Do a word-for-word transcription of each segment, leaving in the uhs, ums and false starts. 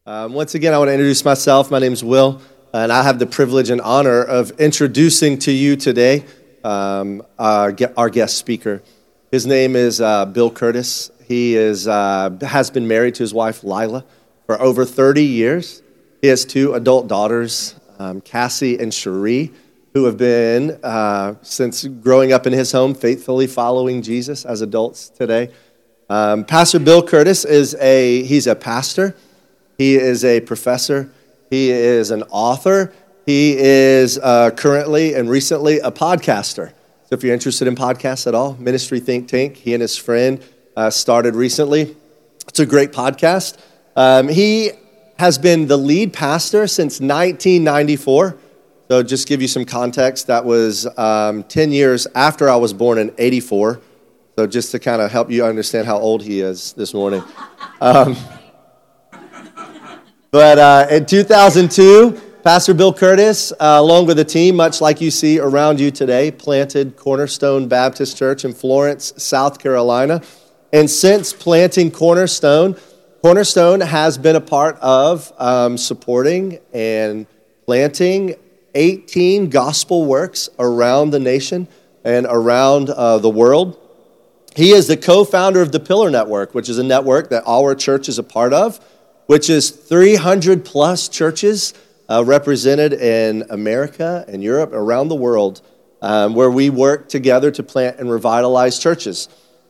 Um, once again, I want to introduce myself. My name is Will, and I have the privilege and honor of introducing to you today um, our, our guest speaker. His name is uh, Bill Curtis. He is uh, has been married to his wife, Lila, for over thirty years. He has two adult daughters, um, Cassie and Cherie, who have been, uh, since growing up in his home, faithfully following Jesus as adults today. Um, Pastor Bill Curtis is a, he's a pastor. He is a professor. He is an author. He is uh, currently and recently a podcaster. So if you're interested in podcasts at all, Ministry Think Tank, he and his friend uh, started recently. It's a great podcast. Um, he has been the lead pastor since nineteen ninety-four. So just give you some context, that was um, ten years after I was born in eighty-four. So just to kind of help you understand how old he is this morning. Um, but uh, in two thousand two, Pastor Bill Curtis, uh, along with a team, much like you see around you today, planted Cornerstone Baptist Church in Florence, South Carolina. And since planting Cornerstone, Cornerstone has been a part of um, supporting and planting eighteen gospel works around the nation and around uh, the world. He is the co-founder of the Pillar Network, which is a network that our church is a part of, which is three hundred plus churches uh, represented in America and Europe, around the world, um, where we work together to plant and revitalize churches.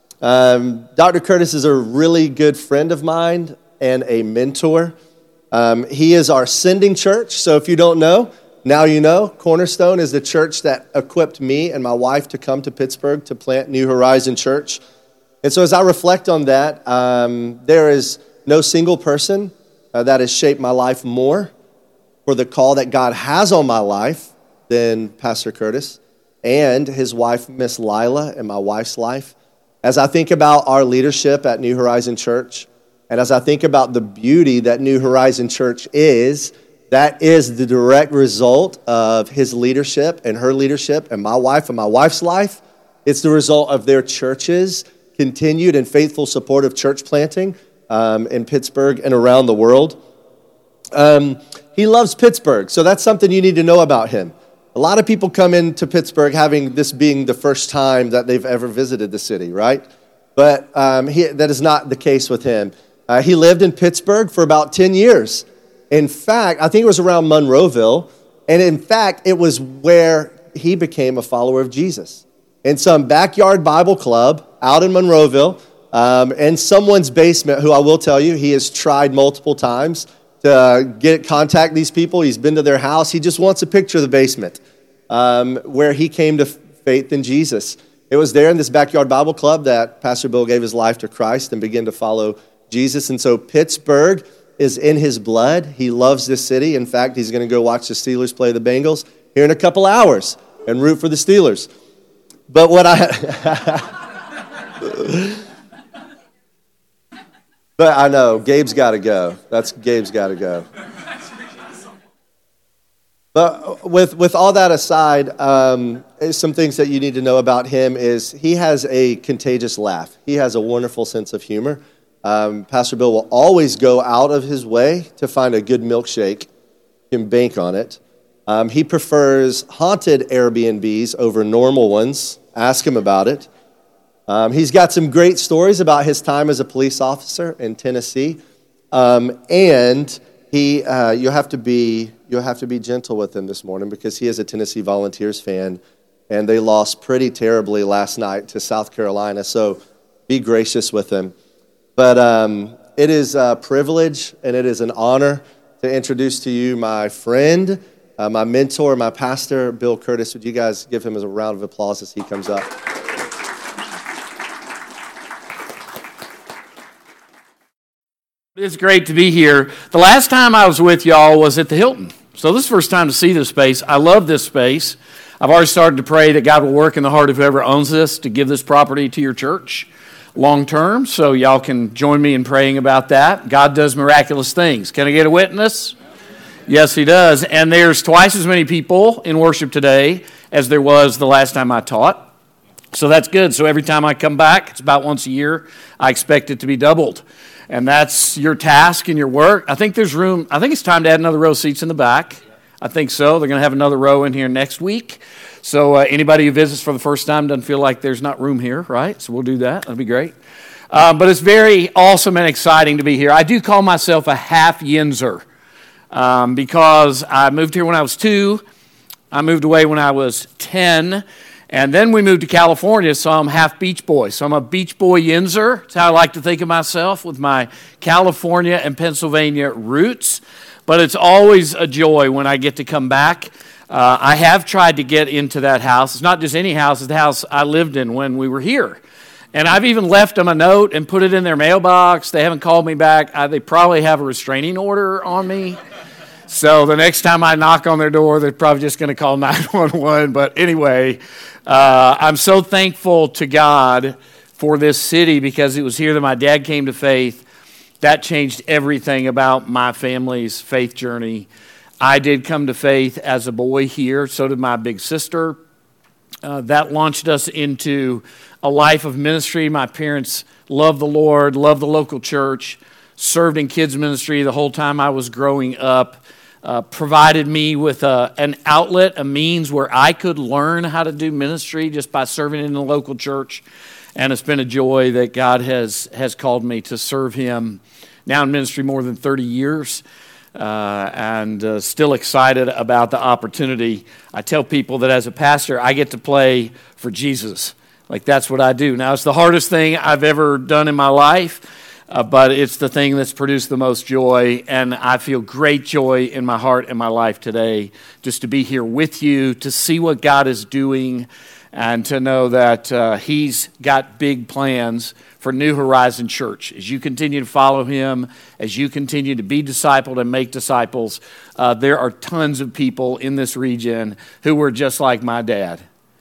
Um, Doctor Curtis is a really good friend of mine and a mentor. Um, he is our sending church, so if you don't know, now you know. Cornerstone is the church that equipped me and my wife to come to Pittsburgh to plant New Horizon Church. And so as I reflect on that, um, there is no single person uh, that has shaped my life more for the call that God has on my life than Pastor Curtis and his wife, Miss Lila, and my wife's life. As I think about our leadership at New Horizon Church, and as I think about the beauty that New Horizon Church is, that is the direct result of his leadership and her leadership and my wife and my wife's life. It's the result of their churches' continued and faithful support of church planting um, in Pittsburgh and around the world. Um, he loves Pittsburgh, so that's something you need to know about him. A lot of people come into Pittsburgh having this being the first time that they've ever visited the city, right? But um, he, that is not the case with him. Uh, he lived in Pittsburgh for about ten years. In fact, I think it was around Monroeville, and in fact, it was where he became a follower of Jesus. In some backyard Bible club out in Monroeville, um, in someone's basement, who I will tell you, he has tried multiple times to uh, get contact these people. He's been to their house. He just wants a picture of the basement um, where he came to faith in Jesus. It was there in this backyard Bible club that Pastor Bill gave his life to Christ and began to follow Jesus. And so Pittsburgh is in his blood. He loves this city. In fact, he's going to go watch the Steelers play the Bengals here in a couple hours and root for the Steelers. But what I... but I know, Gabe's got to go. That's Gabe's got to go. But with, with all that aside, um, some things that you need to know about him is he has a contagious laugh. He has a wonderful sense of humor. Um, Pastor Bill will always go out of his way to find a good milkshake. You can bank on it. Um, he prefers haunted Airbnbs over normal ones. Ask him about it. Um, he's got some great stories about his time as a police officer in Tennessee. Um, and he, uh, you'll have to be you'll have to be gentle with him this morning because he is a Tennessee Volunteers fan, and they lost pretty terribly last night to South Carolina. So be gracious with him. But um, it is a privilege and it is an honor to introduce to you my friend, uh, my mentor, my pastor, Bill Curtis. Would you guys give him a round of applause as he comes up? It's great to be here. The last time I was with y'all was at the Hilton. So this is the first time to see this space. I love this space. I've already started to pray that God will work in the heart of whoever owns this to give this property to your church long term, so y'all can join me in praying about that. God does miraculous things. Can I get a witness? Yes, he does. And there's twice as many people in worship today as there was the last time I taught. So that's good. So every time I come back, it's about once a year, I expect it to be doubled. And that's your task and your work. I think there's room. I think it's time to add another row of seats in the back. I think so. They're going to have another row in here next week. So uh, anybody who visits for the first time doesn't feel like there's not room here, right? So we'll do that. That'll be great. Uh, but it's very awesome and exciting to be here. I do call myself a half Yinzer um, because I moved here when I was two. I moved away when I was ten. And then we moved to California, so I'm half Beach Boy. So I'm a Beach Boy Yinzer. That's how I like to think of myself, with my California and Pennsylvania roots. But it's always a joy when I get to come back. Uh, I have tried to get into that house. It's not just any house. It's the house I lived in when we were here. And I've even left them a note and put it in their mailbox. They haven't called me back. I, they probably have a restraining order on me. So the next time I knock on their door, they're probably just going to call nine one one. But anyway, uh, I'm so thankful to God for this city, because it was here that my dad came to faith. That changed everything about my family's faith journey. I did come to faith as a boy here. So did my big sister. Uh, that launched us into a life of ministry. My parents loved the Lord, loved the local church, served in kids ministry the whole time I was growing up. Uh, provided me with a, an outlet, a means where I could learn how to do ministry just by serving in the local church. And it's been a joy that God has, has called me to serve Him now in ministry more than thirty years. Uh, and uh, still excited about the opportunity. I tell people that as a pastor, I get to play for Jesus. Like, that's what I do. Now, it's the hardest thing I've ever done in my life. Uh, but it's the thing that's produced the most joy, and I feel great joy in my heart and my life today just to be here with you, to see what God is doing, and to know that uh, He's got big plans for New Horizon Church. As you continue to follow Him, as you continue to be discipled and make disciples, uh, there are tons of people in this region who were just like my dad,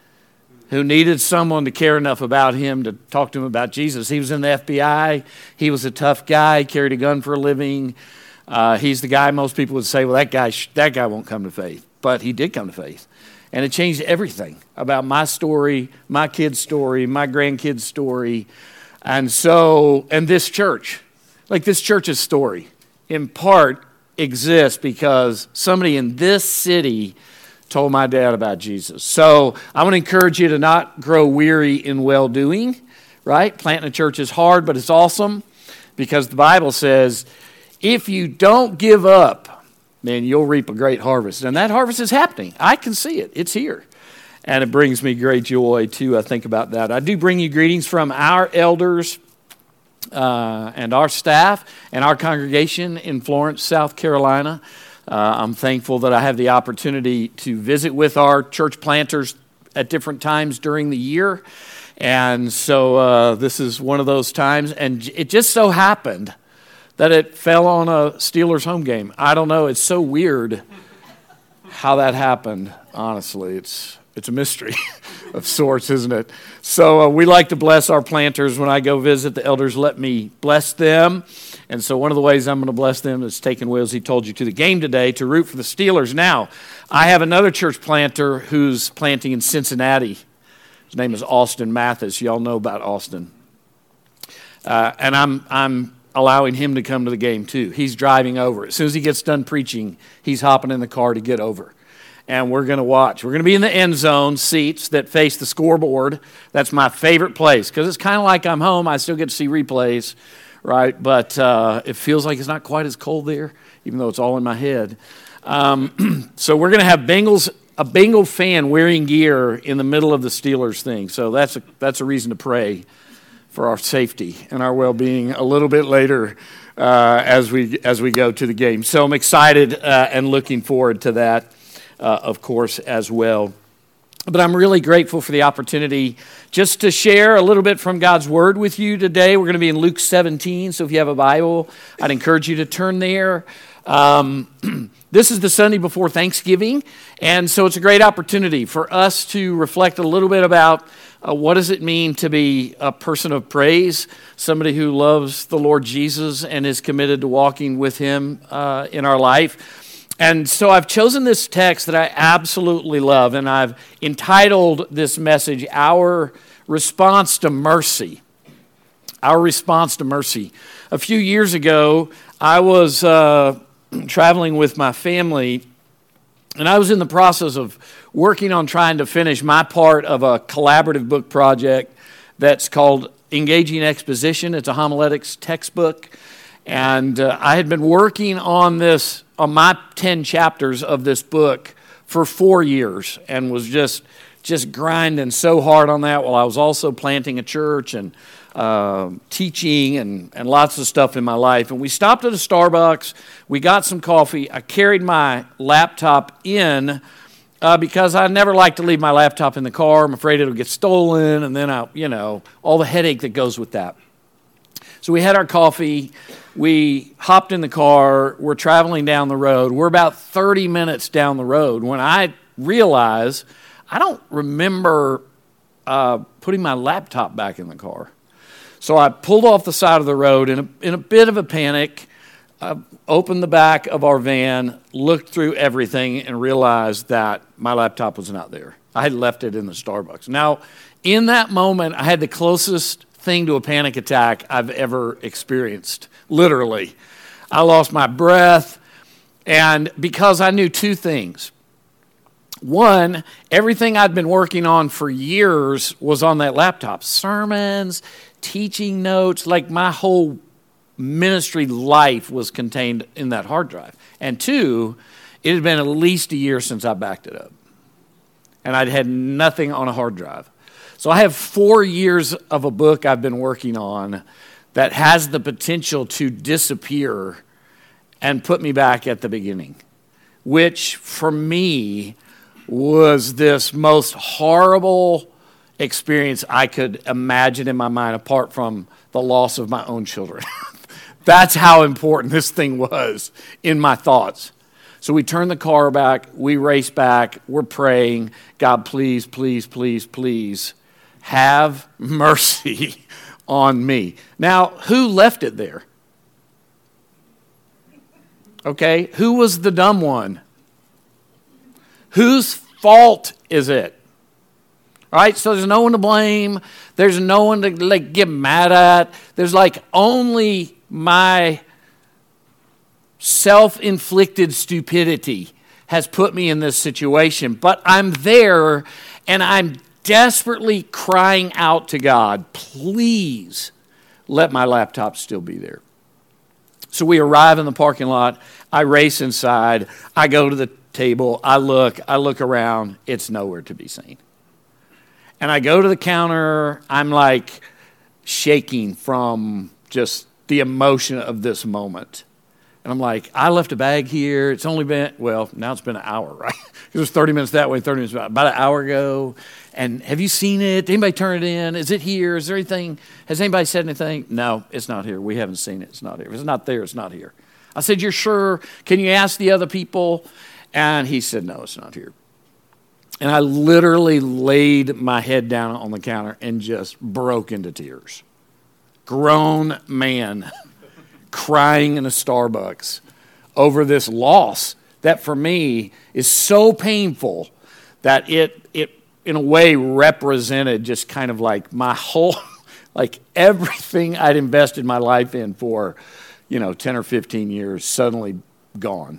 who needed someone to care enough about him to talk to him about Jesus. He was in the F B I. He was a tough guy, carried a gun for a living. Uh, he's the guy most people would say, well, that guy, that guy won't come to faith. But he did come to faith. And it changed everything about my story, my kid's story, my grandkid's story. And so, and this church, like this church's story, in part exists because somebody in this city told my dad about Jesus. So I want to encourage you to not grow weary in well-doing, right? Planting a church is hard, but it's awesome, because the Bible says, if you don't give up, then you'll reap a great harvest. And that harvest is happening. I can see it. It's here. And it brings me great joy to uh, think about that. I do bring you greetings from our elders uh, and our staff and our congregation in Florence, South Carolina. Uh, I'm thankful that I have the opportunity to visit with our church planters at different times during the year. And so uh, this is one of those times. And it just so happened that it fell on a Steelers home game. I don't know. It's so weird how that happened, honestly. It's it's a mystery of sorts, isn't it? So uh, we like to bless our planters. When I go visit, the elders let me bless them. And so one of the ways I'm going to bless them is taking Will, as he told you, to the game today to root for the Steelers. Now, I have another church planter who's planting in Cincinnati. His name is Austin Mathis. Y'all know about Austin. Uh, and I'm I'm allowing him to come to the game too. He's driving over. As soon as he gets done preaching, he's hopping in the car to get over. And we're going to watch. We're going to be in the end zone seats that face the scoreboard. That's my favorite place because it's kind of like I'm home. I still get to see replays, right? But uh, it feels like it's not quite as cold there, even though it's all in my head. Um, so we're going to have Bengals, a Bengal fan wearing gear in the middle of the Steelers thing. So that's a, that's a reason to pray for our safety and our well-being a little bit later uh, as we as we go to the game. So I'm excited uh, and looking forward to that. Uh, of course, as well. But I'm really grateful for the opportunity just to share a little bit from God's Word with you today. We're going to be in Luke seventeen, so if you have a Bible, I'd encourage you to turn there. Um, this is the Sunday before Thanksgiving, and so it's a great opportunity for us to reflect a little bit about uh, what does it mean to be a person of praise, somebody who loves the Lord Jesus and is committed to walking with Him uh, in our life. And so I've chosen this text that I absolutely love, and I've entitled this message, Our Response to Mercy. our response to mercy. A few years ago, I was uh, traveling with my family, and I was in the process of working on trying to finish my part of a collaborative book project that's called Engaging Exposition. It's a homiletics textbook. And uh, I had been working on this, on my ten chapters of this book for four years and was just just grinding so hard on that while I was also planting a church and uh, teaching and, and lots of stuff in my life. And we stopped at a Starbucks. We got some coffee. I carried my laptop in uh, because I never like to leave my laptop in the car. I'm afraid it'll get stolen, and then I, you know, all the headache that goes with that. So we had our coffee. We hopped in the car. We're traveling down the road. We're about thirty minutes down the road when I realize I don't remember uh, putting my laptop back in the car. So I pulled off the side of the road in a, in a bit of a panic, uh, opened the back of our van, looked through everything, and realized that my laptop was not there. I had left it in the Starbucks. Now, in that moment, I had the closest thing to a panic attack I've ever experienced, literally. I lost my breath, and because I knew two things. One, everything I'd been working on for years was on that laptop. Sermons, teaching notes, like my whole ministry life was contained in that hard drive. And two, it had been at least a year since I backed it up. And I'd had nothing on a hard drive. So I have four years of a book I've been working on that has the potential to disappear and put me back at the beginning, which for me was this most horrible experience I could imagine in my mind, apart from the loss of my own children. That's how important this thing was in my thoughts. So we turn the car back, we race back, we're praying, God, please, please, please, please, have mercy on me. Now, who left it there? Okay, who was the dumb one? Whose fault is it? All right, so there's no one to blame. There's no one to like get mad at. There's like only my self-inflicted stupidity has put me in this situation. But I'm there, and I'm desperately crying out to God, please let my laptop still be there. So we arrive in the parking lot. I race inside. I go to the table. I look. I look around. It's nowhere to be seen. And I go to the counter. I'm like shaking from just the emotion of this moment. And I'm like, I left a bag here. It's only been, well, now it's been an hour, right? It was thirty minutes that way, thirty minutes about, about an hour ago. And have you seen it? Did anybody turn it in? Is it here? Is there anything? Has anybody said anything? No, it's not here. We haven't seen it. It's not here. If it's not there, it's not here. I said, you're sure? Can you ask the other people? And he said, no, it's not here. And I literally laid my head down on the counter and just broke into tears. Grown man crying in a Starbucks over this loss that for me is so painful that it it in a way represented just kind of like my whole, like everything I'd invested my life in for, you know, ten or fifteen years suddenly gone.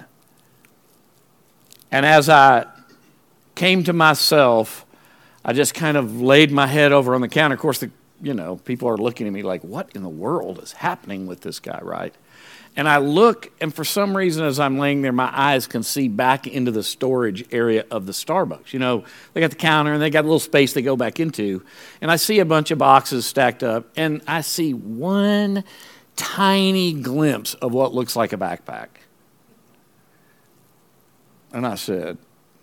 And as I came to myself, I just kind of laid my head over on the counter. Of course, the, you know, people are looking at me like, what in the world is happening with this guy, right? And I look, and for some reason, as I'm laying there, my eyes can see back into the storage area of the Starbucks. You know, they got the counter, and they got a little space they go back into. And I see a bunch of boxes stacked up, and I see one tiny glimpse of what looks like a backpack. And I said,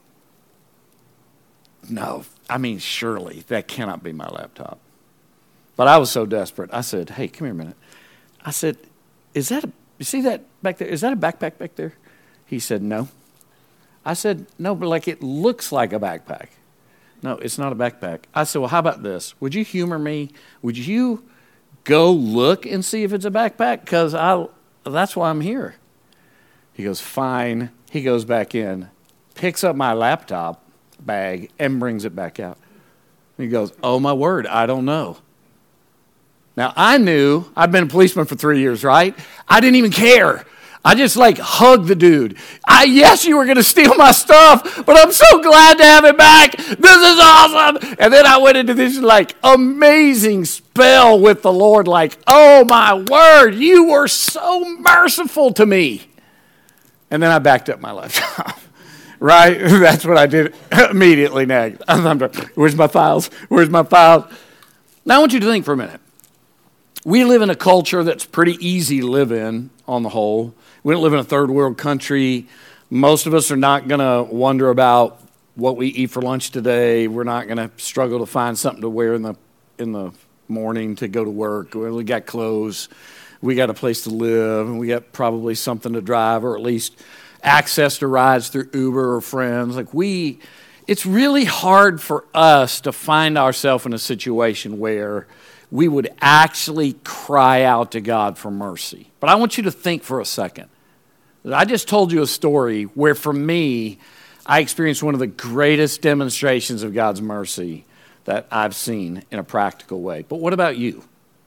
no, I mean, surely that cannot be my laptop. But I was so desperate. I said, hey, come here a minute. I said, is that a, you see that back there? Is that a backpack back there? He said, no. I said, no, but like it looks like a backpack. No, it's not a backpack. I said, well, how about this? Would you humor me? Would you go look and see if it's a backpack? Because I that's why I'm here. He goes, fine. He goes back in, picks up my laptop bag, and brings it back out. He goes, oh, my word, I don't know. Now, I knew, I've been a policeman for three years, right? I didn't even care. I just like hugged the dude. I, yes, you were going to steal my stuff, but I'm so glad to have it back. This is awesome. And then I went into this like amazing spell with the Lord, like, oh my word, you were so merciful to me. And then I backed up my laptop, right? That's what I did immediately next. I'm like, where's my files? Where's my files? Now I want you to think for a minute. We live in a culture that's pretty easy to live in on the whole. We don't live in a third world country. Most of us are not going to wonder about what we eat for lunch today. We're not going to struggle to find something to wear in the in the morning to go to work. We got clothes. We got a place to live. And we got probably something to drive, or at least access to rides through Uber or friends. Like we, it's really hard for us to find ourselves in a situation where we would actually cry out to God for mercy. But I want you to think for a second. I just told you a story where, for me, I experienced one of the greatest demonstrations of God's mercy that I've seen in a practical way. But what about you?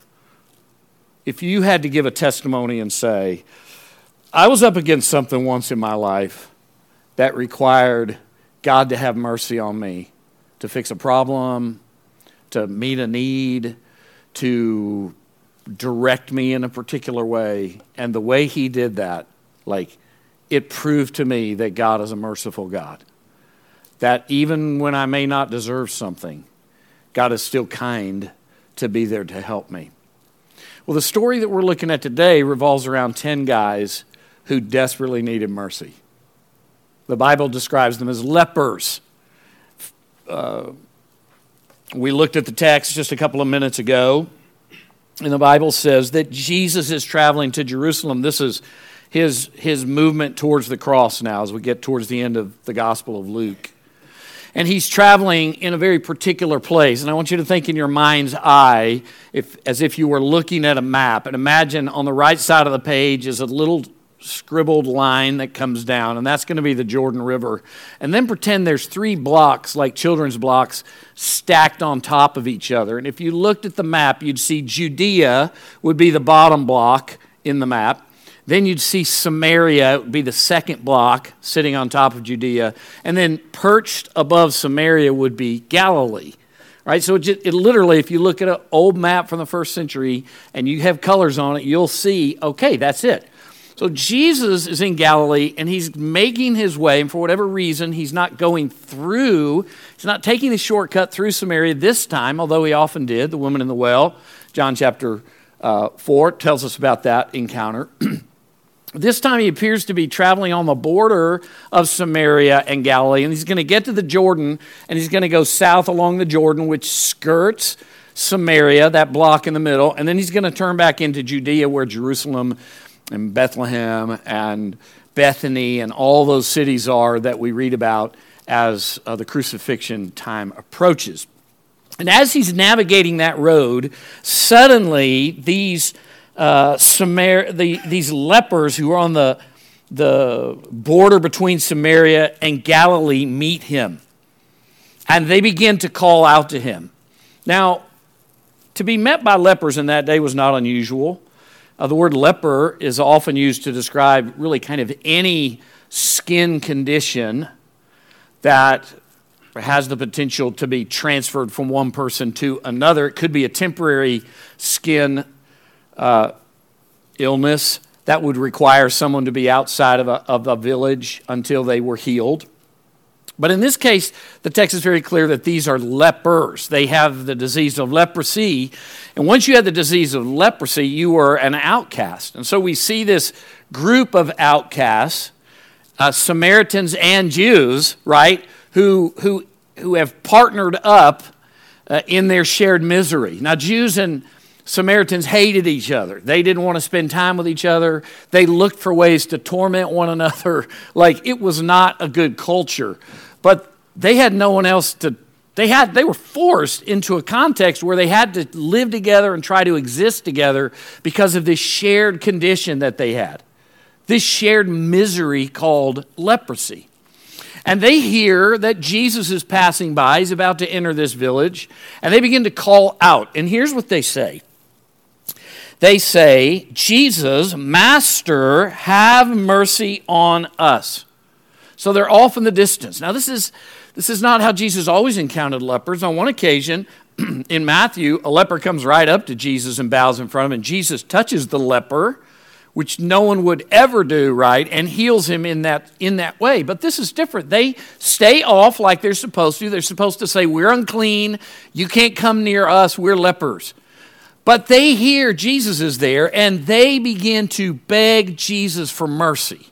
If you had to give a testimony and say, I was up against something once in my life that required God to have mercy on me, to fix a problem, to meet a need, to direct me in a particular way, and the way he did that, like, it proved to me that God is a merciful God. That even when I may not deserve something, God is still kind to be there to help me. Well, the story that we're looking at today revolves around ten guys who desperately needed mercy. The Bible describes them as lepers. Uh, we looked at the text just a couple of minutes ago, and the Bible says that Jesus is traveling to Jerusalem. This is his, his movement towards the cross now as we get towards the end of the Gospel of Luke. And he's traveling in a very particular place. And I want you to think in your mind's eye if, as if you were looking at a map. And imagine on the right side of the page is a little scribbled line that comes down, and that's going to be the Jordan River. And then pretend there's three blocks, like children's blocks, stacked on top of each other. And if you looked at the map, you'd see Judea would be the bottom block in the map. Then you'd see Samaria would be the second block sitting on top of Judea. And then perched above Samaria would be Galilee. Right? So it, just, it literally, if you look at an old map from the first century and you have colors on it, you'll see, okay, that's it. So Jesus is in Galilee, and he's making his way, and for whatever reason, he's not going through, he's not taking the shortcut through Samaria this time, although he often did. The woman in the well, John chapter uh, four tells us about that encounter. This time he appears to be traveling on the border of Samaria and Galilee, and he's going to get to the Jordan, and he's going to go south along the Jordan, which skirts Samaria, that block in the middle, and then he's going to turn back into Judea, where Jerusalem and Bethlehem and Bethany and all those cities are that we read about as uh, the crucifixion time approaches. And as he's navigating that road, suddenly these uh, Samar- the, these lepers who are on the, the border between Samaria and Galilee meet him. And they begin to call out to him. Now, to be met by lepers in that day was not unusual. Uh, the word leper is often used to describe really kind of any skin condition that has the potential to be transferred from one person to another. It could be a temporary skin uh, illness that would require someone to be outside of a, of a village until they were healed. But in this case, the text is very clear that these are lepers. They have the disease of leprosy. And once you had the disease of leprosy, you were an outcast. And so we see this group of outcasts, uh, Samaritans and Jews, right, who, who, who have partnered up uh, in their shared misery. Now, Jews and Samaritans hated each other. They didn't want to spend time with each other. They looked for ways to torment one another. Like, it was not a good culture. But they had no one else to, they had, they were forced into a context where they had to live together and try to exist together because of this shared condition that they had. This shared misery called leprosy. And they hear that Jesus is passing by. He's about to enter this village. And they begin to call out. And here's what they say. they say, Jesus, Master, have mercy on us. So they're off in the distance. Now this is this is not how Jesus always encountered lepers. On one occasion, in Matthew, a leper comes right up to Jesus and bows in front of him, and Jesus touches the leper, which no one would ever do, right, and heals him in that in that way. But this is different. They stay off like they're supposed to. They're supposed to say, we're unclean. You can't come near us. We're lepers. But they hear Jesus is there, and they begin to beg Jesus for mercy.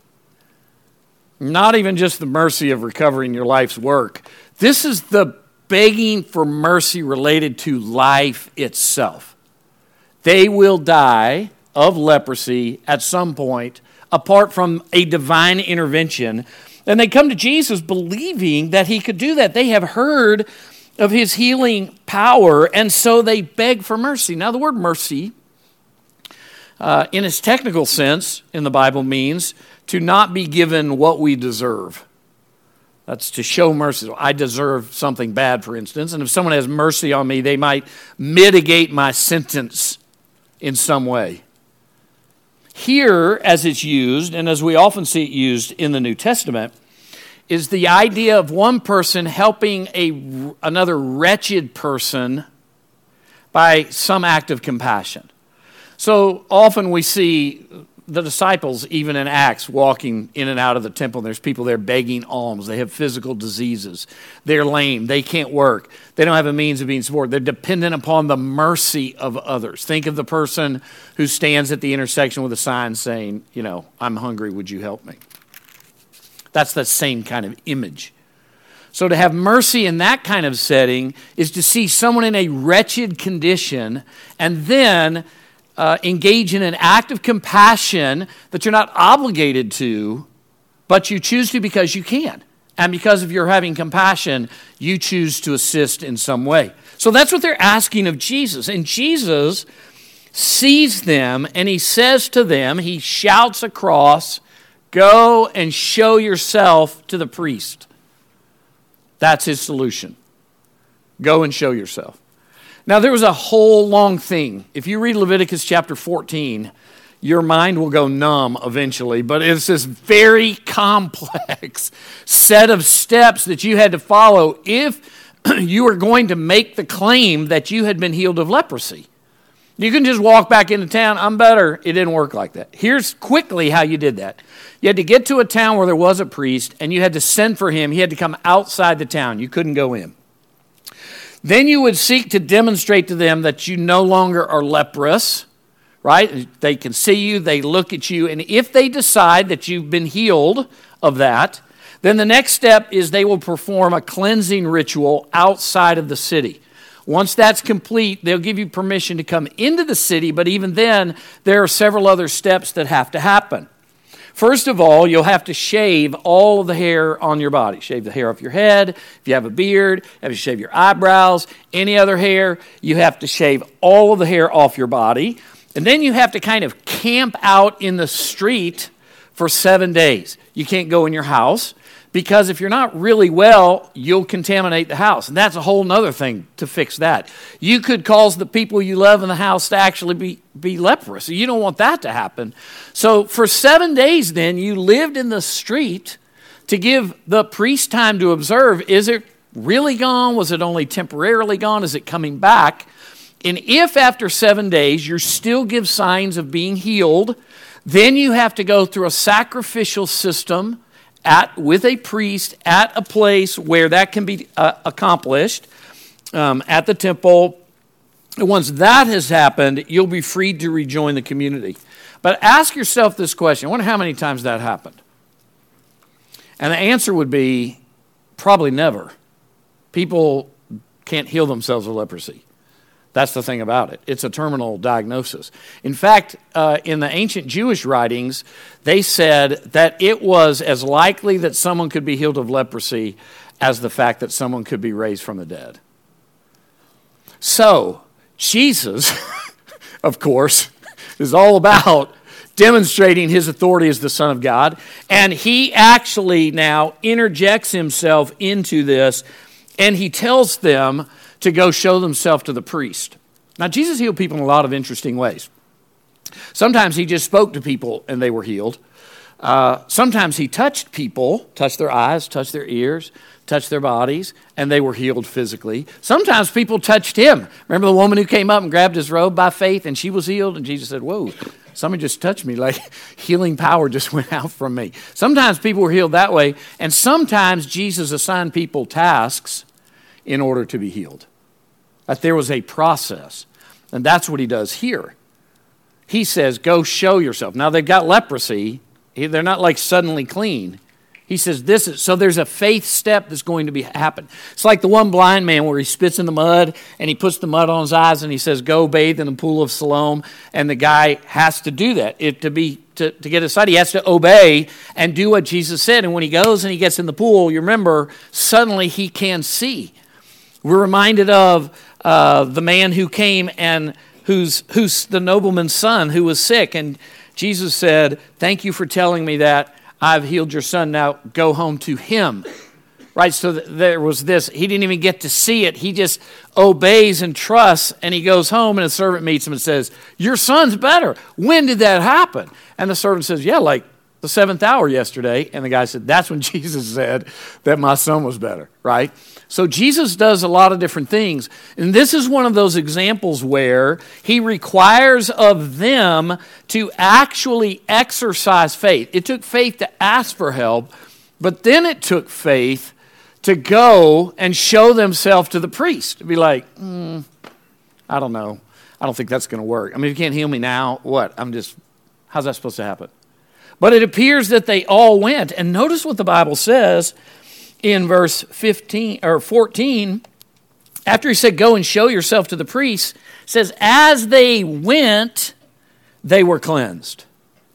Not even just the mercy of recovering your life's work. This is the begging for mercy related to life itself. They will die of leprosy at some point, apart from a divine intervention. And they come to Jesus believing that he could do that. They have heard of his healing power, and so they beg for mercy. Now, the word mercy, uh, in its technical sense in the Bible, means to not be given what we deserve. That's to show mercy. I deserve something bad, for instance, and if someone has mercy on me, they might mitigate my sentence in some way. Here, as it's used, and as we often see it used in the New Testament, is the idea of one person helping a, another wretched person by some act of compassion. So often we see the disciples, even in Acts, walking in and out of the temple. There's people there begging alms. They have physical diseases. They're lame. They can't work. They don't have a means of being supported. They're dependent upon the mercy of others. Think of the person who stands at the intersection with a sign saying, you know, I'm hungry, would you help me? That's the same kind of image. So to have mercy in that kind of setting is to see someone in a wretched condition and then Uh, engage in an act of compassion that you're not obligated to, but you choose to because you can. And because of your having compassion, you choose to assist in some way. So that's what they're asking of Jesus. And Jesus sees them and he says to them, he shouts across, go and show yourself to the priest. That's his solution. Go and show yourself. Now, there was a whole long thing. If you read Leviticus chapter fourteen, your mind will go numb eventually, but it's this very complex set of steps that you had to follow if you were going to make the claim that you had been healed of leprosy. You can just walk back into town, I'm better. It didn't work like that. Here's quickly how you did that. You had to get to a town where there was a priest, and you had to send for him. He had to come outside the town. You couldn't go in. Then you would seek to demonstrate to them that you no longer are leprous, right? They can see you, they look at you, and if they decide that you've been healed of that, then the next step is they will perform a cleansing ritual outside of the city. Once that's complete, they'll give you permission to come into the city, but even then, there are several other steps that have to happen. First of all, you'll have to shave all of the hair on your body. Shave the hair off your head. If you have a beard, you have to shave your eyebrows, any other hair. You have to shave all of the hair off your body. And then you have to kind of camp out in the street for seven days. You can't go in your house because if you're not really well, you'll contaminate the house. And that's a whole other thing to fix that. You could cause the people you love in the house to actually be, be leprous. You don't want that to happen. So for seven days then, you lived in the street to give the priest time to observe, is it really gone? Was it only temporarily gone? Is it coming back? And if after seven days you still give signs of being healed, then you have to go through a sacrificial system At, with a priest at a place where that can be uh, accomplished, um, at the temple. And once that has happened, you'll be freed to rejoin the community. But ask yourself this question. I wonder how many times that happened. And the answer would be probably never. People can't heal themselves of leprosy. That's the thing about it. It's a terminal diagnosis. In fact, uh, in the ancient Jewish writings, they said that it was as likely that someone could be healed of leprosy as the fact that someone could be raised from the dead. So, Jesus, of course, is all about demonstrating his authority as the Son of God, and he actually now interjects himself into this, and he tells them to go show themselves to the priest. Now, Jesus healed people in a lot of interesting ways. Sometimes he just spoke to people and they were healed. Uh, sometimes he touched people, touched their eyes, touched their ears, touched their bodies, and they were healed physically. Sometimes people touched him. Remember the woman who came up and grabbed his robe by faith and she was healed? And Jesus said, whoa, somebody just touched me. Like healing power just went out from me. Sometimes people were healed that way. And sometimes Jesus assigned people tasks in order to be healed. That there was a process. And that's what he does here. He says, go show yourself. Now they've got leprosy. They're not like suddenly clean. He says this is, so there's a faith step that's going to be happen. It's like the one blind man where he spits in the mud and he puts the mud on his eyes and he says, go bathe in the pool of Siloam. And the guy has to do that. It, to be to, to get his sight, he has to obey and do what Jesus said. And when he goes and he gets in the pool, you remember, suddenly he can see. We're reminded of uh, the man who came and who's, who's the nobleman's son who was sick. And Jesus said, thank you for telling me that. I've healed your son. Now go home to him. Right? So th- there was this. He didn't even get to see it. He just obeys and trusts, and he goes home, and a servant meets him and says, your son's better. When did that happen? And the servant says, yeah, like the seventh hour yesterday. And the guy said, that's when Jesus said that my son was better. Right? So Jesus does a lot of different things. And this is one of those examples where he requires of them to actually exercise faith. It took faith to ask for help, but then it took faith to go and show themselves to the priest. To be like, mm, I don't know. I don't think that's going to work. I mean, if you can't heal me now, what? I'm just, how's that supposed to happen? But it appears that they all went. And notice what the Bible says in verse fifteen or fourteen, after he said, go and show yourself to the priests, says, as they went, they were cleansed.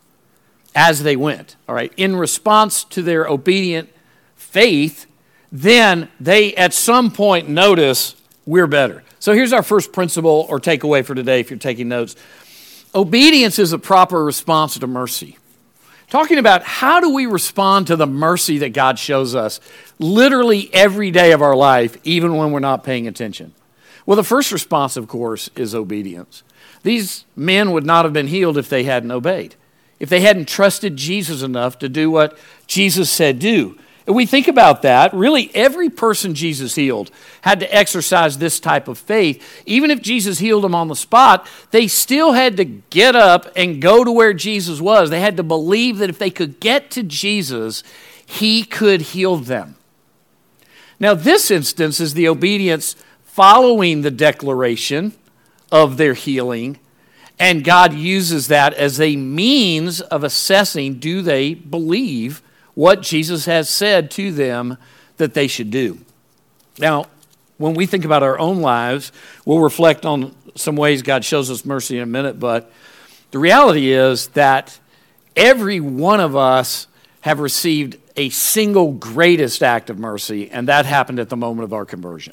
As they went, all right? In response to their obedient faith, then they at some point notice we're better. So here's our first principle or takeaway for today if you're taking notes. Obedience is a proper response to mercy. Talking about how do we respond to the mercy that God shows us literally every day of our life, even when we're not paying attention. Well, the first response, of course, is obedience. These men would not have been healed if they hadn't obeyed, if they hadn't trusted Jesus enough to do what Jesus said do. And we think about that, really every person Jesus healed had to exercise this type of faith. Even if Jesus healed them on the spot, they still had to get up and go to where Jesus was. They had to believe that if they could get to Jesus, he could heal them. Now, this instance is the obedience following the declaration of their healing, and God uses that as a means of assessing, do they believe what Jesus has said to them that they should do. Now, when we think about our own lives, we'll reflect on some ways God shows us mercy in a minute, but the reality is that every one of us have received a single greatest act of mercy, and that happened at the moment of our conversion.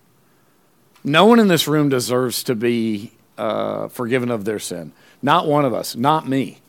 No one in this room deserves to be uh, forgiven of their sin. Not one of us, not me.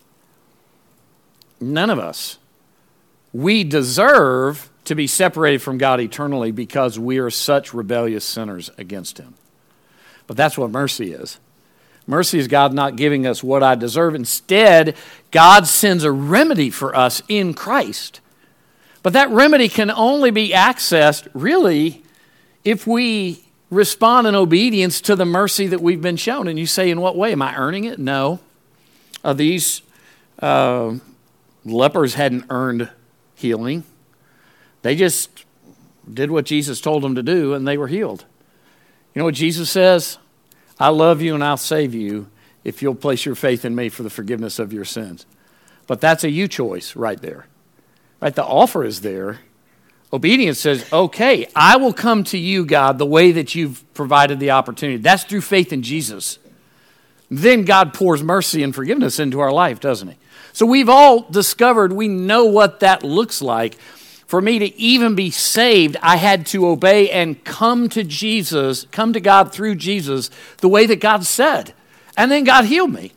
None of us. We deserve to be separated from God eternally because we are such rebellious sinners against him. But that's what mercy is. Mercy is God not giving us what I deserve. Instead, God sends a remedy for us in Christ. But that remedy can only be accessed, really, if we respond in obedience to the mercy that we've been shown. And you say, in what way? Am I earning it? No. Uh, these uh, lepers hadn't earned healing. They just did what Jesus told them to do, and they were healed. You know what Jesus says? I love you and I'll save you if you'll place your faith in me for the forgiveness of your sins. But that's a you choice right there. Right? The offer is there. Obedience says, okay, I will come to you, God, the way that you've provided the opportunity. That's through faith in Jesus. Then God pours mercy and forgiveness into our life, doesn't he? So we've all discovered, we know what that looks like. For me to even be saved, I had to obey and come to Jesus, come to God through Jesus, the way that God said. And then God healed me.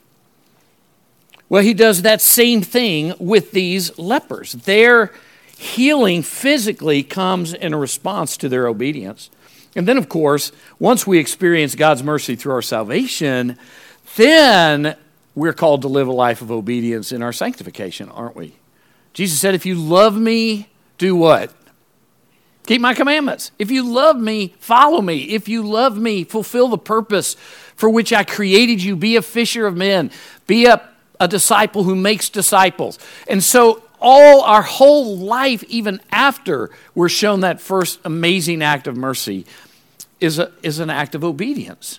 Well, he does that same thing with these lepers. Their healing physically comes in a response to their obedience. And then, of course, once we experience God's mercy through our salvation, then we're called to live a life of obedience in our sanctification, aren't we? Jesus said, if you love me, do what? Keep my commandments. If you love me, follow me. If you love me, fulfill the purpose for which I created you. Be a fisher of men. Be a, a disciple who makes disciples. And so all our whole life, even after we're shown that first amazing act of mercy, is, a, is an act of obedience.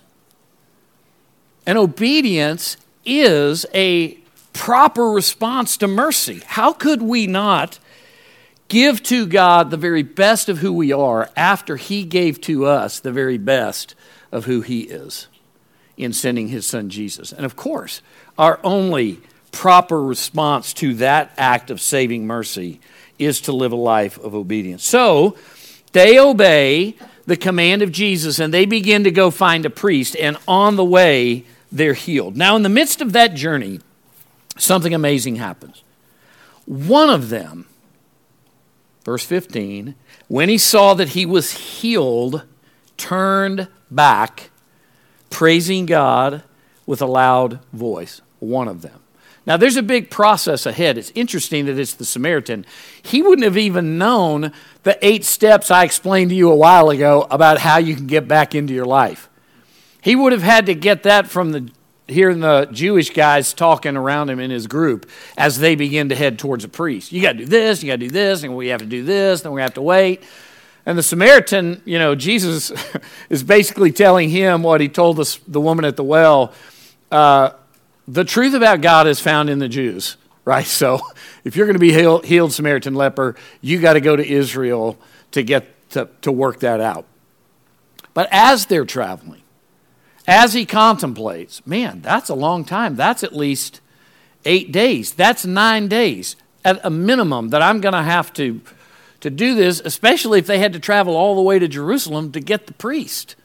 And obedience is a proper response to mercy. How could we not give to God the very best of who we are after he gave to us the very best of who he is in sending his son Jesus? And of course, our only proper response to that act of saving mercy is to live a life of obedience. So they obey the command of Jesus and they begin to go find a priest, and on the way they're healed. Now in the midst of that journey, something amazing happens. One of them, verse fifteen, when he saw that he was healed, turned back, praising God with a loud voice. One of them. Now, there's a big process ahead. It's interesting that it's the Samaritan. He wouldn't have even known the eight steps I explained to you a while ago about how you can get back into your life. He would have had to get that from the hearing the Jewish guys talking around him in his group as they begin to head towards a priest. You got to do this, you got to do this, and we have to do this, then we have to wait. And the Samaritan, you know, Jesus is basically telling him what he told us, the woman at the well. Uh, the truth about God is found in the Jews, right? So if you're going to be healed, healed Samaritan leper, you got to go to Israel to get to, to work that out. But as they're traveling, as he contemplates, man, that's a long time. That's at least eight days. That's nine days at a minimum that I'm going to have to, to do this, especially if they had to travel all the way to Jerusalem to get the priest.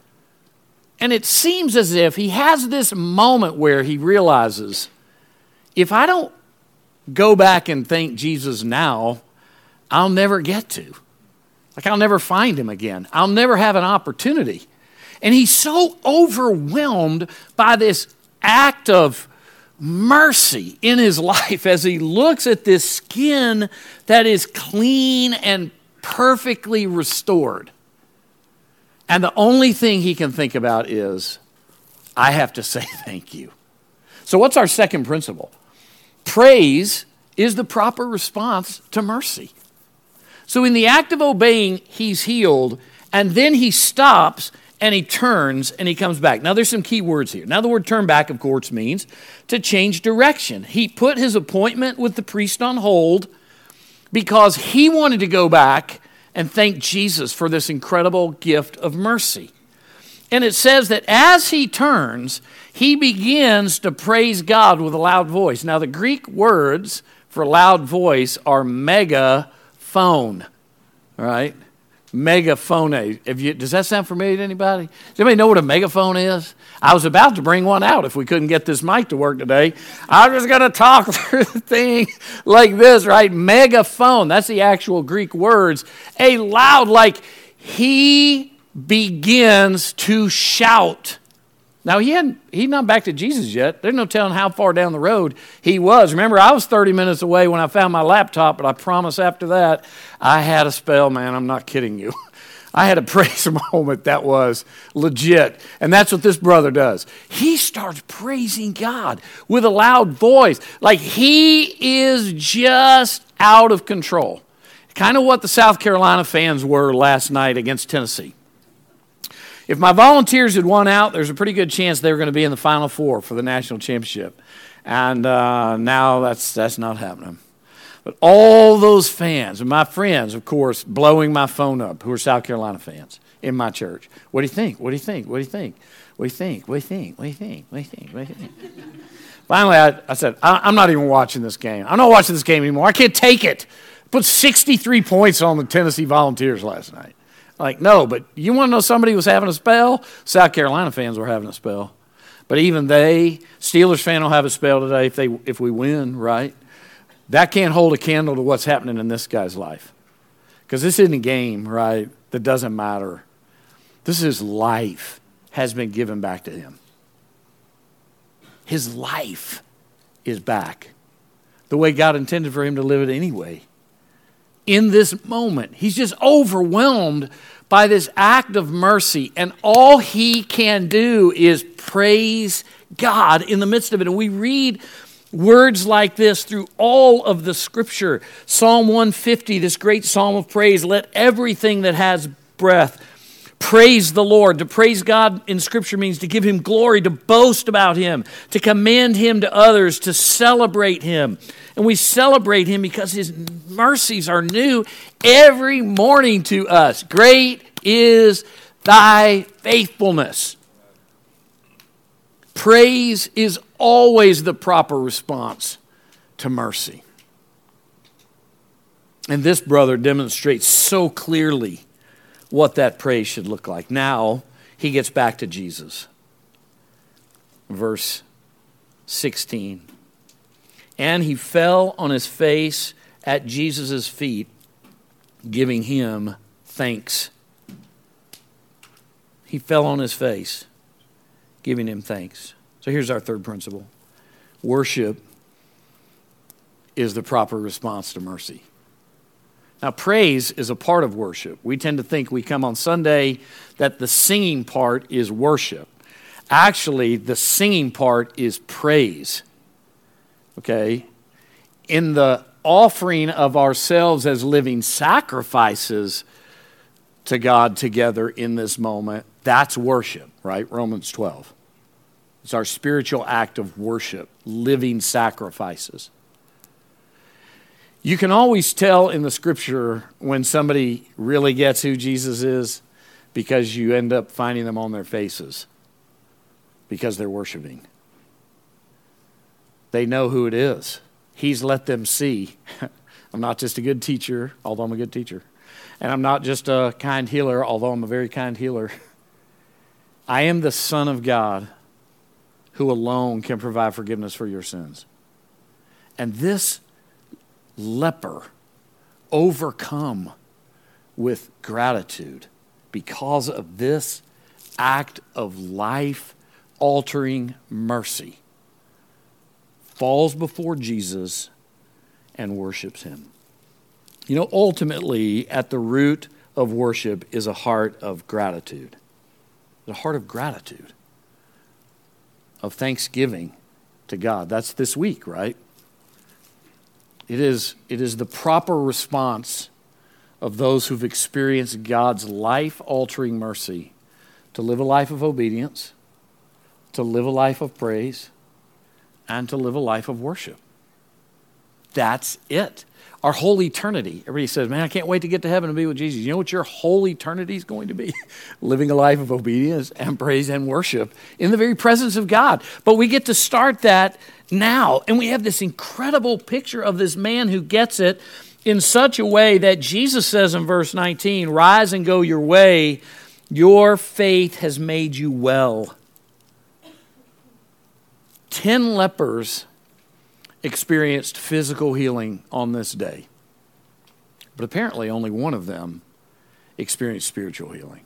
And it seems as if he has this moment where he realizes, if I don't go back and thank Jesus now, I'll never get to. Like, I'll never find him again. I'll never have an opportunity. And he's so overwhelmed by this act of mercy in his life as he looks at this skin that is clean and perfectly restored. And the only thing he can think about is, I have to say thank you. So what's our second principle? Praise is the proper response to mercy. So in the act of obeying, he's healed, and then he stops and he turns and he comes back. Now there's some key words here. Now the word turn back, of course, means to change direction. He put his appointment with the priest on hold because he wanted to go back and thank Jesus for this incredible gift of mercy. And it says that as he turns, he begins to praise God with a loud voice. Now the Greek words for loud voice are megaphone, all right? Megaphone. If you, does that sound familiar to anybody? Does anybody know what a megaphone is? I was about to bring one out if we couldn't get this mic to work today. I was going to talk through the thing like this, right? Megaphone. That's the actual Greek words. A loud, like he begins to shout. Now, he hadn't, he'd not back to Jesus yet. There's no telling how far down the road he was. Remember, I was thirty minutes away when I found my laptop, but I promise after that, I had a spell, man. I'm not kidding you. I had a praise moment that was legit. And that's what this brother does. He starts praising God with a loud voice. Like he is just out of control. Kind of what the South Carolina fans were last night against Tennessee. If my Volunteers had won out, there's a pretty good chance they were going to be in the Final Four for the national championship. And uh, now that's that's not happening. But all those fans, and my friends, of course, blowing my phone up, who are South Carolina fans in my church. What do you think? What do you think? What do you think? What do you think? What do you think? What do you think? What do you think? What do you think? Finally, I, I said, I, I'm not even watching this game. I'm not watching this game anymore. I can't take it. Put sixty-three points on the Tennessee Volunteers last night. Like, no, but you want to know somebody was having a spell? South Carolina fans were having a spell. But even they, Steelers fan will have a spell today if they if we win, right? That can't hold a candle to what's happening in this guy's life. Because this isn't a game, right, that doesn't matter. This is life has been given back to him. His life is back. The way God intended for him to live it anyway. In this moment, he's just overwhelmed by this act of mercy. And all he can do is praise God in the midst of it. And we read words like this through all of the Scripture. Psalm one fifty, this great psalm of praise. Let everything that has breath praise the Lord. To praise God in Scripture means to give Him glory, to boast about Him, to commend Him to others, to celebrate Him. And we celebrate Him because His mercies are new every morning to us. Great is thy faithfulness. Praise is always the proper response to mercy. And this brother demonstrates so clearly what that praise should look like. Now, he gets back to Jesus. Verse sixteen. And he fell on his face at Jesus' feet, giving him thanks. He fell on his face, giving him thanks. So here's our third principle. Worship is the proper response to mercy. Now, praise is a part of worship. We tend to think we come on Sunday that the singing part is worship. Actually, the singing part is praise. Okay? In the offering of ourselves as living sacrifices to God together in this moment, that's worship, right? Romans twelve. It's our spiritual act of worship, living sacrifices. You can always tell in the Scripture when somebody really gets who Jesus is because you end up finding them on their faces because they're worshiping. They know who it is. He's let them see. I'm not just a good teacher, although I'm a good teacher. And I'm not just a kind healer, although I'm a very kind healer. I am the Son of God who alone can provide forgiveness for your sins. And this leper overcome with gratitude because of this act of life-altering mercy falls before Jesus and worships him. You know, ultimately, at the root of worship is a heart of gratitude. A heart of gratitude, of thanksgiving to God. That's this week, right? It is, it is the proper response of those who've experienced God's life-altering mercy to live a life of obedience, to live a life of praise, and to live a life of worship. That's it. Our whole eternity. Everybody says, man, I can't wait to get to heaven and be with Jesus. You know what your whole eternity is going to be? Living a life of obedience and praise and worship in the very presence of God. But we get to start that now. And we have this incredible picture of this man who gets it in such a way that Jesus says in verse nineteen, rise and go your way. Your faith has made you well. Ten lepers experienced physical healing on this day. But apparently only one of them experienced spiritual healing.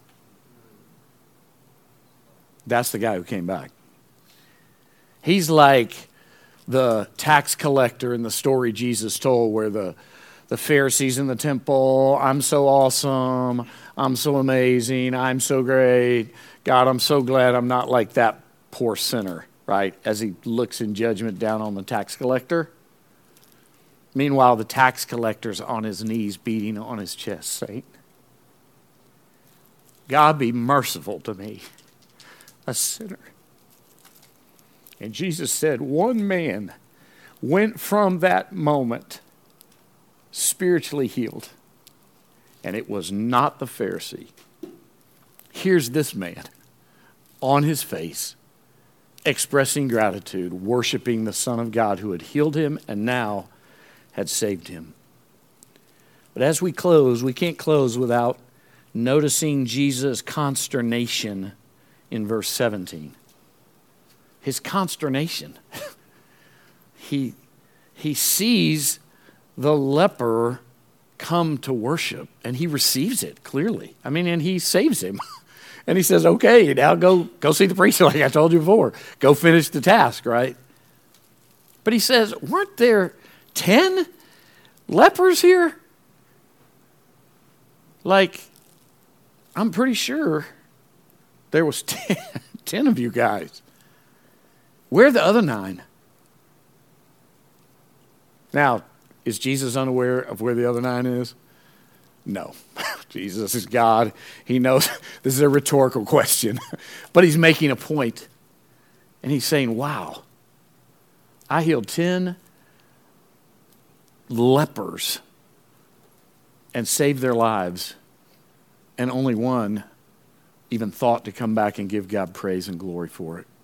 That's the guy who came back. He's like the tax collector in the story Jesus told where the, the Pharisees in the temple, I'm so awesome, I'm so amazing, I'm so great. God, I'm so glad I'm not like that poor sinner. Right, as he looks in judgment down on the tax collector. Meanwhile, the tax collector's on his knees beating on his chest, saying, God be merciful to me, a sinner. And Jesus said, one man went from that moment spiritually healed, and it was not the Pharisee. Here's this man on his face, expressing gratitude, worshiping the Son of God who had healed him and now had saved him. But as we close, we can't close without noticing Jesus' consternation in verse seventeen. His consternation. he, he sees the leper come to worship, and he receives it clearly. I mean, and he saves him. And he says, okay, now go, go see the priest like I told you before. Go finish the task, right? But he says, weren't there ten lepers here? Like, I'm pretty sure there was ten, ten of you guys. Where are the other nine? Now, is Jesus unaware of where the other nine is? No. Jesus is God. He knows this is a rhetorical question. But he's making a point. And he's saying, wow, I healed ten lepers and saved their lives. And only one even thought to come back and give God praise and glory for it.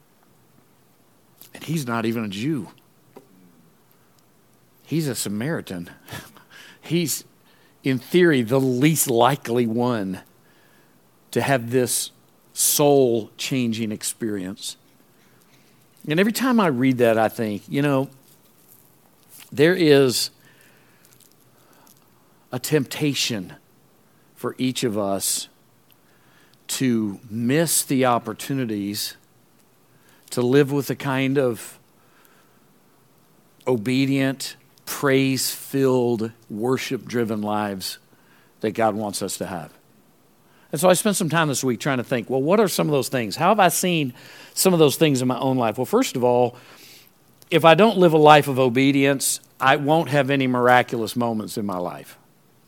And he's not even a Jew. He's a Samaritan. He's, in theory, the least likely one to have this soul-changing experience. And every time I read that, I think, you know, there is a temptation for each of us to miss the opportunities to live with the kind of obedient, praise-filled, worship-driven lives that God wants us to have. And so I spent some time this week trying to think, well, what are some of those things? How have I seen some of those things in my own life? Well, first of all, if I don't live a life of obedience, I won't have any miraculous moments in my life.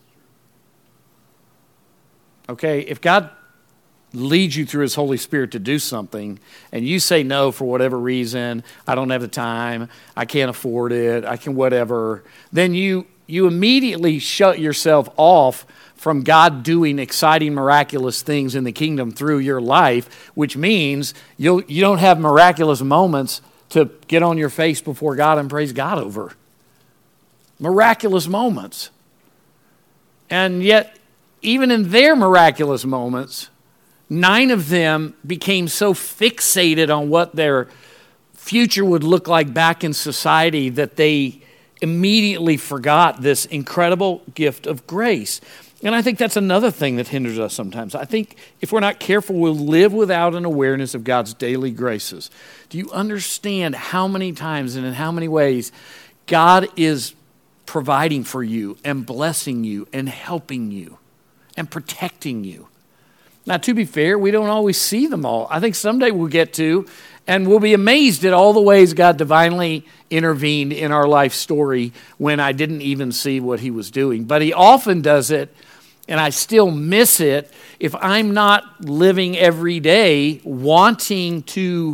Okay, if God leads you through his Holy Spirit to do something, and you say no for whatever reason, I don't have the time, I can't afford it, I can whatever, then you you immediately shut yourself off from God doing exciting, miraculous things in the kingdom through your life, which means you you don't have miraculous moments to get on your face before God and praise God over. Miraculous moments. And yet, even in their miraculous moments, nine of them became so fixated on what their future would look like back in society that they immediately forgot this incredible gift of grace. And I think that's another thing that hinders us sometimes. I think if we're not careful, we'll live without an awareness of God's daily graces. Do you understand how many times and in how many ways God is providing for you and blessing you and helping you and protecting you? Now, to be fair, we don't always see them all. I think someday we'll get to, and we'll be amazed at all the ways God divinely intervened in our life story when I didn't even see what he was doing. But he often does it, and I still miss it if I'm not living every day wanting to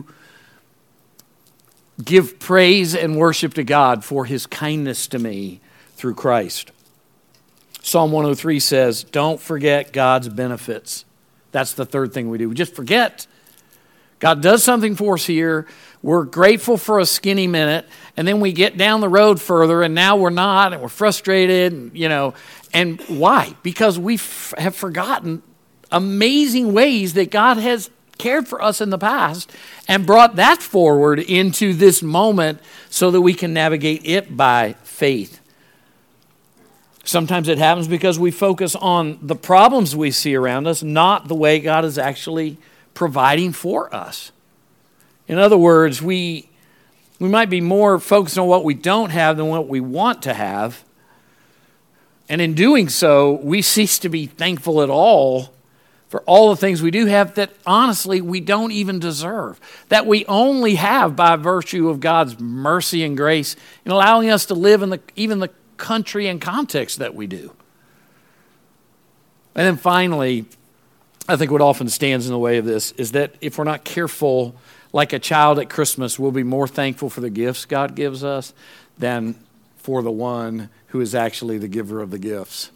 give praise and worship to God for his kindness to me through Christ. Psalm one oh three says, don't forget God's benefits. That's the third thing we do. We just forget. God does something for us here. We're grateful for a skinny minute, and then we get down the road further, and now we're not, and we're frustrated, and, you know. And why? Because we f- have forgotten amazing ways that God has cared for us in the past and brought that forward into this moment so that we can navigate it by faith. Sometimes it happens because we focus on the problems we see around us, not the way God is actually providing for us. In other words, we we might be more focused on what we don't have than what we want to have. And in doing so, we cease to be thankful at all for all the things we do have that honestly we don't even deserve, that we only have by virtue of God's mercy and grace in allowing us to live in the even the country and context that we do. And then finally, I think what often stands in the way of this is that if we're not careful, like a child at Christmas, we'll be more thankful for the gifts God gives us than for the one who is actually the giver of the gifts.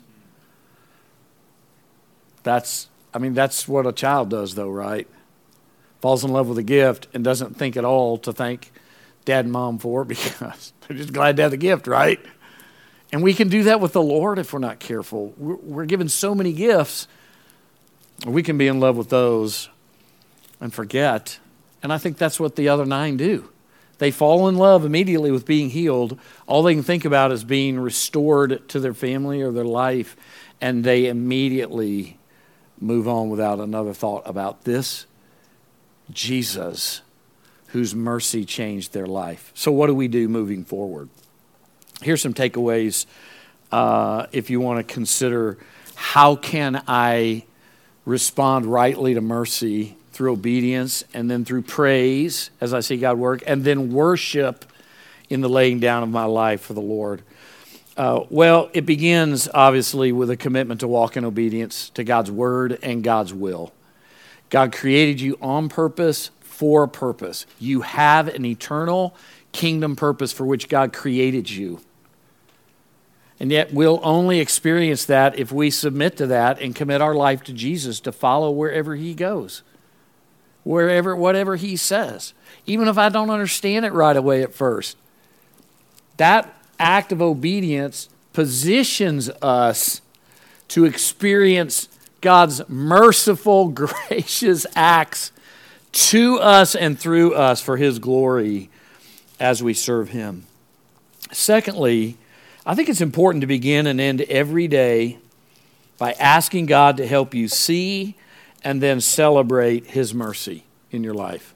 That's, I mean, that's what a child does though, right? Falls in love with a gift and doesn't think at all to thank dad and mom for it because they're just glad to have the gift, right? And we can do that with the Lord if we're not careful. We're, we're given so many gifts. We can be in love with those and forget. And I think that's what the other nine do. They fall in love immediately with being healed. All they can think about is being restored to their family or their life. And they immediately move on without another thought about this Jesus, whose mercy changed their life. So what do we do moving forward? Here's some takeaways uh, if you want to consider how can I respond rightly to mercy through obedience and then through praise as I see God work, and then worship in the laying down of my life for the Lord. Uh, well, it begins obviously with a commitment to walk in obedience to God's word and God's will. God created you on purpose, for a purpose. You have an eternal kingdom purpose for which God created you. And yet we'll only experience that if we submit to that and commit our life to Jesus to follow wherever he goes. Wherever, whatever he says. Even if I don't understand it right away at first. That act of obedience positions us to experience God's merciful, gracious acts to us and through us for his glory as we serve him. Secondly, I think it's important to begin and end every day by asking God to help you see and then celebrate his mercy in your life.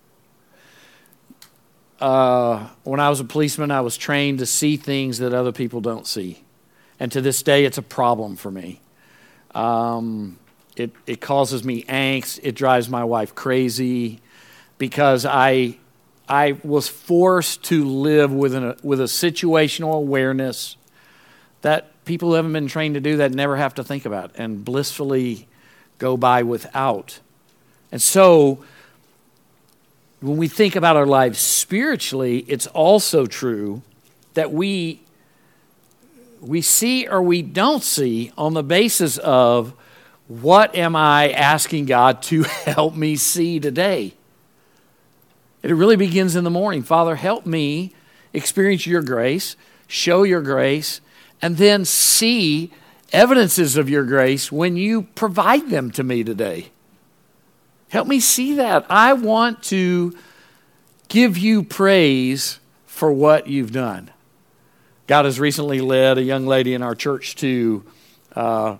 Uh, when I was a policeman, I was trained to see things that other people don't see. And to this day, it's a problem for me. Um, it, it causes me angst. It drives my wife crazy because I, I was forced to live with, an, with a situational awareness that people who haven't been trained to do that never have to think about and blissfully go by without. And so when we think about our lives spiritually, it's also true that we we see or we don't see on the basis of what am I asking God to help me see today? It really begins in the morning. Father, help me experience your grace, show your grace, and then see evidences of your grace when you provide them to me today. Help me see that. I want to give you praise for what you've done. God has recently led a young lady in our church to uh,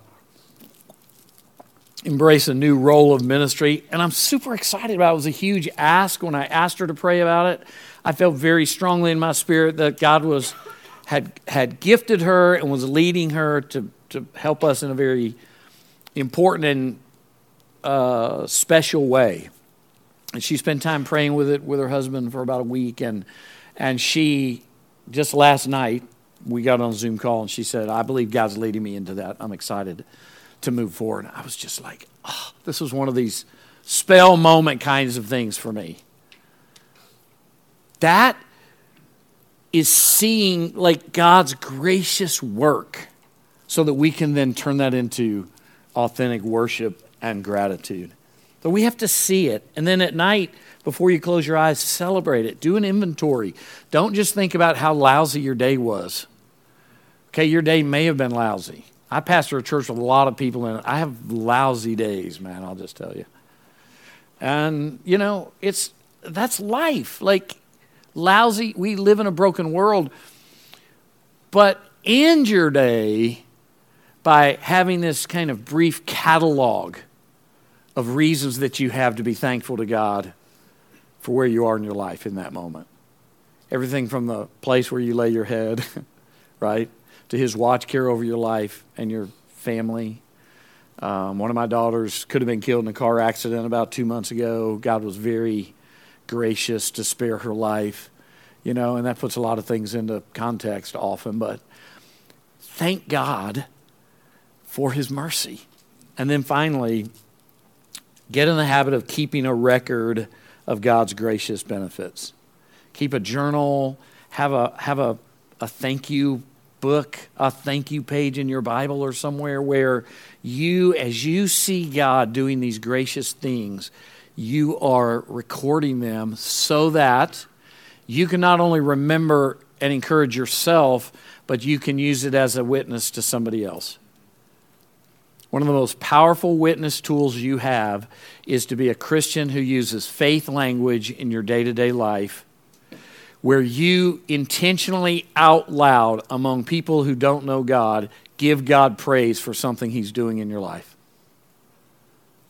embrace a new role of ministry, and I'm super excited about it. It was a huge ask when I asked her to pray about it. I felt very strongly in my spirit that God was had had gifted her and was leading her to, to help us in a very important and uh, special way. And she spent time praying with it with her husband for about a week, and and she just last night we got on a Zoom call and she said, I believe God's leading me into that. I'm excited to move forward. I was just like, oh, this was one of these spell moment kinds of things for me. That is seeing like God's gracious work so that we can then turn that into authentic worship and gratitude. So we have to see it. And then at night, before you close your eyes, celebrate it. Do an inventory. Don't just think about how lousy your day was. Okay, your day may have been lousy. I pastor a church with a lot of people in it. I have lousy days, man, I'll just tell you. And, you know, it's that's life. Like, lousy, we live in a broken world. But end your day by having this kind of brief catalog of reasons that you have to be thankful to God for where you are in your life in that moment. Everything from the place where you lay your head, right, to his watch care over your life and your family. Um, one of my daughters could have been killed in a car accident about two months ago. God was very gracious to spare her life, you know, and that puts a lot of things into context often. But thank God for his mercy. And then finally, get in the habit of keeping a record of God's gracious benefits. Keep a journal, have a have a, a thank you book, a thank you page in your Bible or somewhere where you, as you see God doing these gracious things, you are recording them so that you can not only remember and encourage yourself, but you can use it as a witness to somebody else. One of the most powerful witness tools you have is to be a Christian who uses faith language in your day-to-day life, where you intentionally out loud among people who don't know God, give God praise for something he's doing in your life.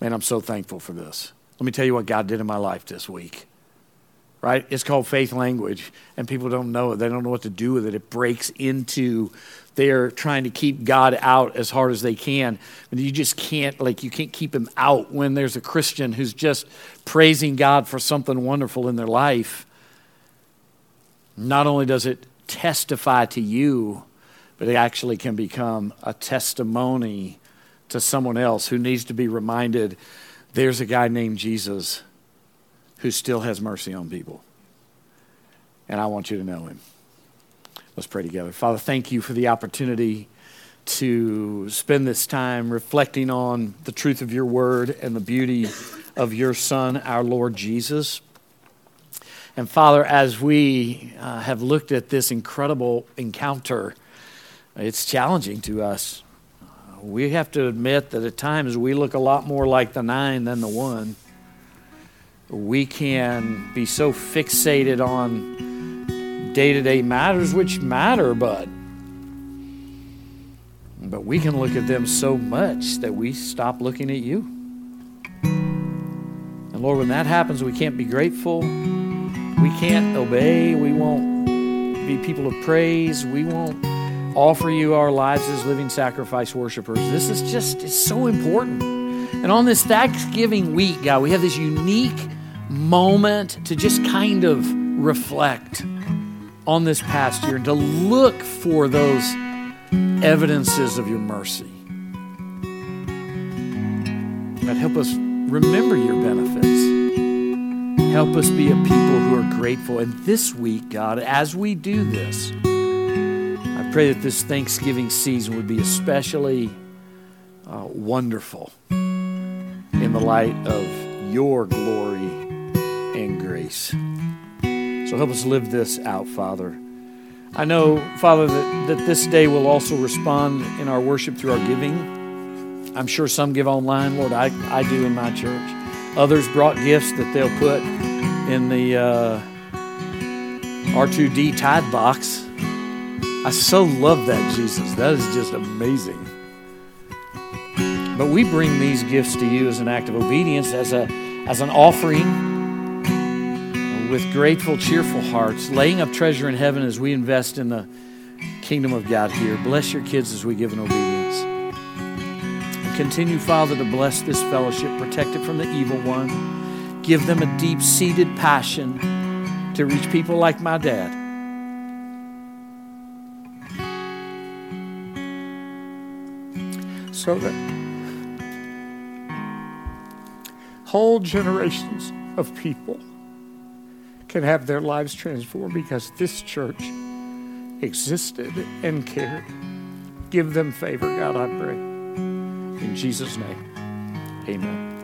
Man, I'm so thankful for this. Let me tell you what God did in my life this week. Right? It's called faith language, and people don't know it. They don't know what to do with it. It breaks into they're trying to keep God out as hard as they can. And you just can't, like, you can't keep him out when there's a Christian who's just praising God for something wonderful in their life. Not only does it testify to you, but it actually can become a testimony to someone else who needs to be reminded there's a guy named Jesus who still has mercy on people. And I want you to know him. Let's pray together. Father, thank you for the opportunity to spend this time reflecting on the truth of your word and the beauty of your Son, our Lord Jesus. And Father, as we uh, have looked at this incredible encounter, it's challenging to us. We have to admit that at times we look a lot more like the nine than the one. We can be so fixated on day-to-day matters, which matter, but but we can look at them so much that we stop looking at you. And Lord, when that happens, we can't be grateful. We can't obey. We won't be people of praise. We won't offer you our lives as living sacrifice worshipers. This is just, it's so important. And on this Thanksgiving week, God, we have this unique moment to just kind of reflect on this past year and to look for those evidences of your mercy. God, help us remember your benefits. Help us be a people who are grateful. And this week, God, as we do this, I pray that this Thanksgiving season would be especially uh, wonderful in the light of your glory and grace. So help us live this out, Father. I know, Father, that, that this day will also respond in our worship through our giving. I'm sure some give online. Lord, I, I do in my church. Others brought gifts that they'll put in the uh, R two D tithe box. I so love that, Jesus. That is just amazing. But we bring these gifts to you as an act of obedience, as a as an offering, with grateful, cheerful hearts, laying up treasure in heaven as we invest in the kingdom of God here. Bless your kids as we give in obedience. And continue, Father, to bless this fellowship, protect it from the evil one. Give them a deep-seated passion to reach people like my dad. So that whole generations of people can have their lives transformed because this church existed and cared. Give them favor, God, I pray. In Jesus' name, amen.